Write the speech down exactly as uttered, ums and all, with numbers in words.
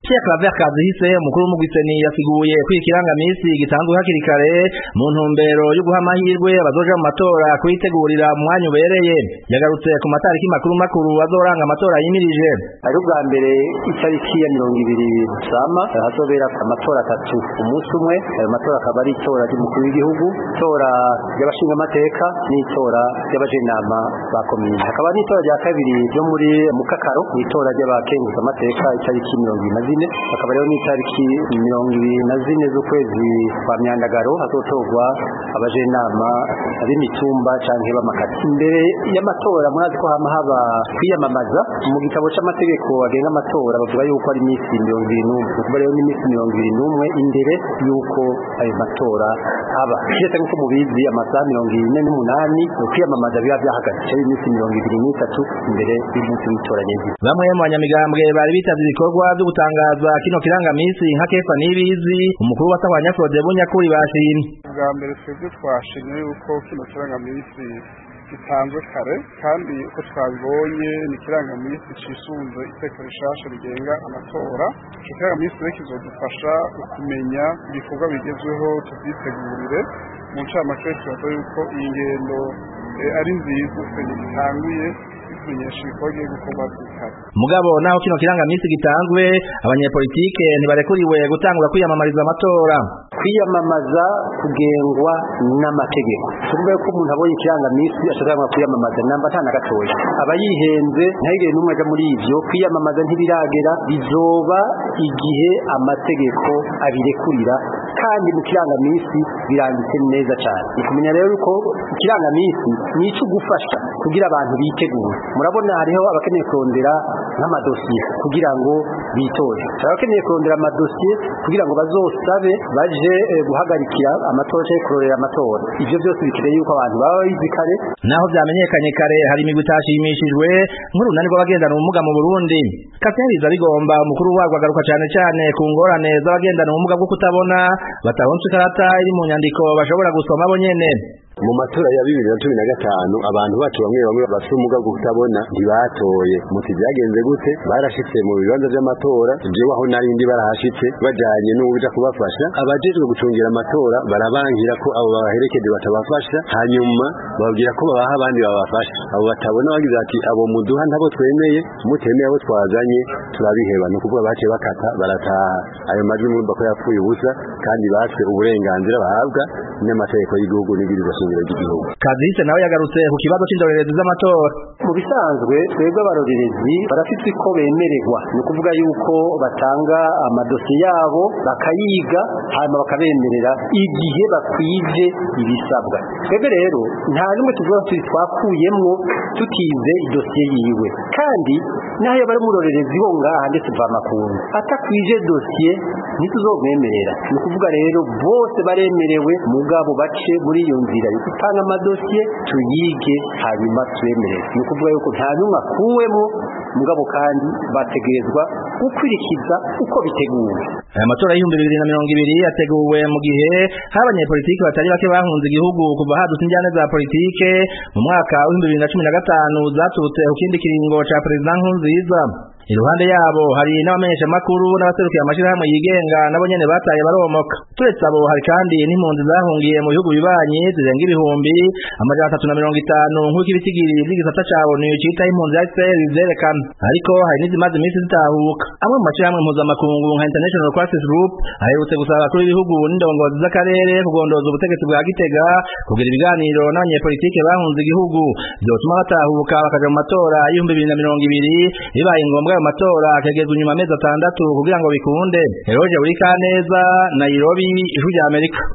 Pierre Claver Kazihise umukuru w'umugwiseni yasiguye ko ikirangamisi gitanzwe hakiri kare mu ntumbero yo guha amahirwe abazoja mu matora kuyitegurira mu mwanya ubereye. Yagarutse ku matariki makuru makuru azoranga amatora yimirije. Ari ubwa mbere itariki ya mirongo ibiri Rusama hazobera amatora atatu umunsi umwe. Ayo matora akaba ari itora ry'umukuru w'igihugu, itora ry'abashinga amateka n'itora ry'abajenama ba komine. Hakaba n'itora rya kabiri ryo muri Mukakaro, itora ry'abakenguza amateka itariki mirongo ibiri na zine. Hakaba rero n'itariki mirongo ibiri na zine z'ukwezi kwa Myandagaro hazotorwa abajenama b'imitumba canke b'amakati. Imbere y'amatora murazi ko hama haba kwiyamamaza mu gitabo c'amategeko agenga amatora bavuga yuko ari imisi mirongo ibiri n'umwe. Kuva rero n'imisi mirongo ibiri n'umwe imbere yuko ayo matora haba. Kiretse nk'uko mubizi amasaha mirongo ine n'umunani kwiyamamaza biba vyahagaze imisi mirongo ibiri n'itatu imbere y'umunsi w'itora nyene. Bamwe mu banyamigambwe bari bitavye ibikorwa vyo gutangaza kino kirangamisi nka Kefa Nibizi umukuru wa Sahwanya Frode Bunyakuri bashimye. Bwa mbere twebwe twashimye yuko kino kirangamisi gitanzwe kare kandi uko twabibonye ni kirangamisi cisunze iteko rishasha rigenga amatora. Ico kirangamisi rero kizodufasha kumenya ibikorwa bigezweho tuvyitegurire mu ncamake tubaza yuko iyi ngendo ari nziza itanguye kumenyesha ibikorwa gukorwa kare. Mugabo naho kino kirangamisi gitanzwe abanyepolitike ntibarekuriwe gutangura kwiyamamariza amatora. Kwiyamamaza kugengwa n'amategeko. Tuvuga ko umuntu abonye ikirangamisi ashobora kwiyamamaza namba tana gatoya. Abayihenze ntayigere n'umwe aja muri ivyo kwiyamamaza ntibiragera bizoba igihe amategeko abirekurira kandi mu kirangamisi biranditse neza cyane. Nikumenya rero ko ikirangamisi ni ico gufasha kugira abantu bitegure. Murabona hariho abakeneye kurondera nk'amadosiye kugira ngo bitore. Abakeneye kurondera amadosiye kugira ngo bazosabe baje eh, guhagarikira amatora cyo kurorera amatora. Ivyo byose bikire yuko abantu baba bizikare. Naho vyamenyekanye kare hari imigwi itashimishijwe nk'urunani rw'abagendana ubumuga mu Burundi. Kateriza bigomba umukuru warwo agaruka cyane cyane ku ngorane z'abagendana ubumuga bwo kutabona bataronse ikarata iri mu nyandiko bashobora gusoma bo nyene. Mu matora ya bibiri na cumi na gatanu abantu bacu bamwe bamwe bafite ubumuga bwo kutabona ntibatoye. Muti byagenze gute? Barashitse mu bibanza by'amatora, jewe aho narindi barahashitse bajanye n'ubuja kubafasha. Abajejwe gucungira amatora barabangira ko abo baherekeje batabafasha, hanyuma babwira ko babaha abandi babafasha. Abo batabona bagize ati abo muduha ntabo twemeye, mutemeye abo twazanye turabiheba. No kuvuga bace bakata barataha. Ayo majwi mu bako yapfuye ubusa kandi baswe uburenganzira bahabwa n'amategeko y'igihugu n'ibirizo Kazihise nawe yagarutse ku kibazo c'indorerezi z'amatora. Mu bisanzwe twebwe abarorerezi barafite ko bemererwa ni kuvuga yuko batanga amadosiye yabo bakayiga hanyuma bakabemerera igihe bakwije ibisabwa. Twebwe rero nta numwe tuvuga ko twakuyemwo tutize idosiye yiwe kandi naho bari murorerezi bo ngaha ndetse bamakungu atakwije dosiye ntituzomwemerera. Ni kuvuga rero bose baremerewe mugabo bace muri iyo nzira gutanga amadosiye tuyige hanyuma twemerere. Ni kuvuga yuko nta numwe akuwemo mugabo kandi bategerezwa gukwirikiza uko biteguwe. Aya matora y'ibihumbi bibiri na mirongo ibiri yateguwe mu gihe hari abanyepolitiki batari bake bahunze igihugu kuva hadutse injyane za politike mu mwaka w'ibihumbi bibiri na cumi na gatanu zaturutse ku kindi kiringo ca Perezida Nkurunziza. Iruhande yabo hari n'abamenyesha makuru n'abaserukiye amashirahamwe yigenga nabo nyene bataye baromoka. Turetse abo hari kandi n'impunzi zahungiye mu bihugu bibanyi zirenga ibihumbi amajana atatu na mirongo itanu nk'uko ibitigiri by'igisata cabo ni cita impunzi ya H C R zerekana. Ariko hari n'izimaze iminsi zitahuka. Amwe mu mashirahamwe mpuzamakungu nka International Crisis Group aherutse gusaba kuri ibihugu n'indongozi z'akarere kugondoza ubutegetsi bwa Gitega kugira ibiganiro n'abanyepolitike bahunze igihugu byotuma batahuka bakaja mu matora y'ibihumbi bibiri na mirongo ibiri bibaye ngombwa ayo matora akagezwa nyuma amezi atandatu kugira ngo bikunde. Eroje Burikaneza, Nairobi, Ijwi ry'Amerika.